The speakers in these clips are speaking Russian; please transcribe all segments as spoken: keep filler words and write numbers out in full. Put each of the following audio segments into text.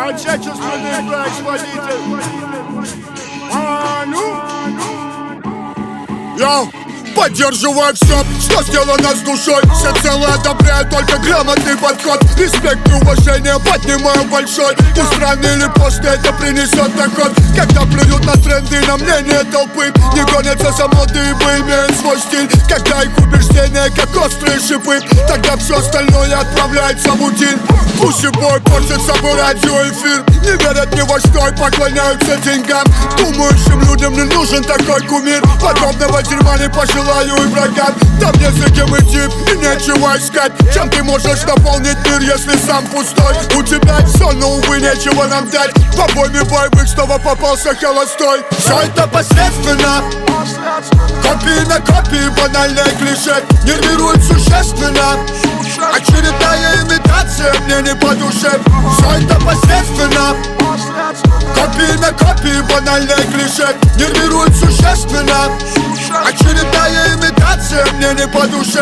Отечественный производитель. А ну! Йоу! Поддерживаю все, что сделано с душой. Всецело одобряю только грамотный подход. Респект и уважение поднимаю большой. Пусть рано или поздно это принесет доход. Когда плюют на тренды, на мнение толпы, не гонятся за модой, ибо имеют свой стиль. Когда их убеждения как острые шипы, тогда все остальное отправляется в утиль. Пусть и бой портит собой радиоэфир. Не верят ни во что и поклоняются деньгам. Думающим людям не нужен такой кумир. Подобного дерьма не пожелаю и врагам. Там не за кем идти и нечего искать. Чем ты можешь наполнить мир, если сам пустой? У тебя все, но увы нечего нам дать. В обойме боевых снова попался холостой. Все это посредственно, копии на копии, банальное клише. Нервирует существенно, очередная имитация мне не по душе. Все это посредственно, копии на копии, банальное клише. Нервирует существенно, очередная имитация мне не по душе.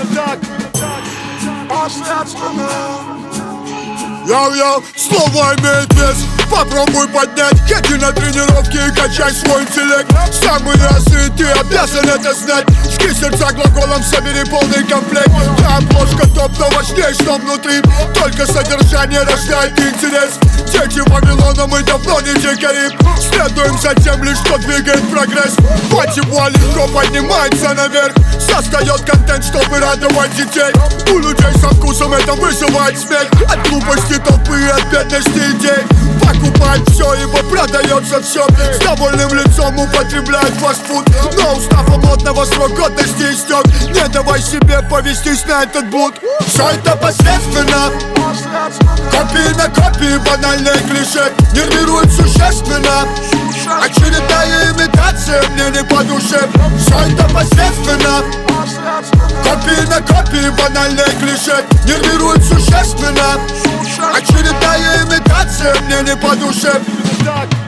Йоу-йоу, слово имеет вес. Попробуй поднять, ходи на тренировки и качай свой интеллект. Самый раз и ты обязан это знать. Жги сердца глаголом, собери полный комплект. Да, обложка топ, но важнее, что внутри. Только содержание рождает интерес. Дети Вавилона, мы давно не дикари. Следуем за тем, лишь что двигает прогресс. Патибуа легко поднимается наверх. Создает контент, чтобы радовать детей. У людей со вкусом это вызывает смех. От глупости толпы и от бедности идей. Покупает все, ибо продается все. С довольным лицом употребляет фастфуд. Но устав от модного срок годности истек. Не давай себе повестись на этот блуд. Все это посредственно, копии на копии, банальное клише. Нервирует существенно, очередная имитация мне не по душе. Все это посредственно, копии на копии, банальное клише. Нервирует существенно, очередная имитация мне не по душе.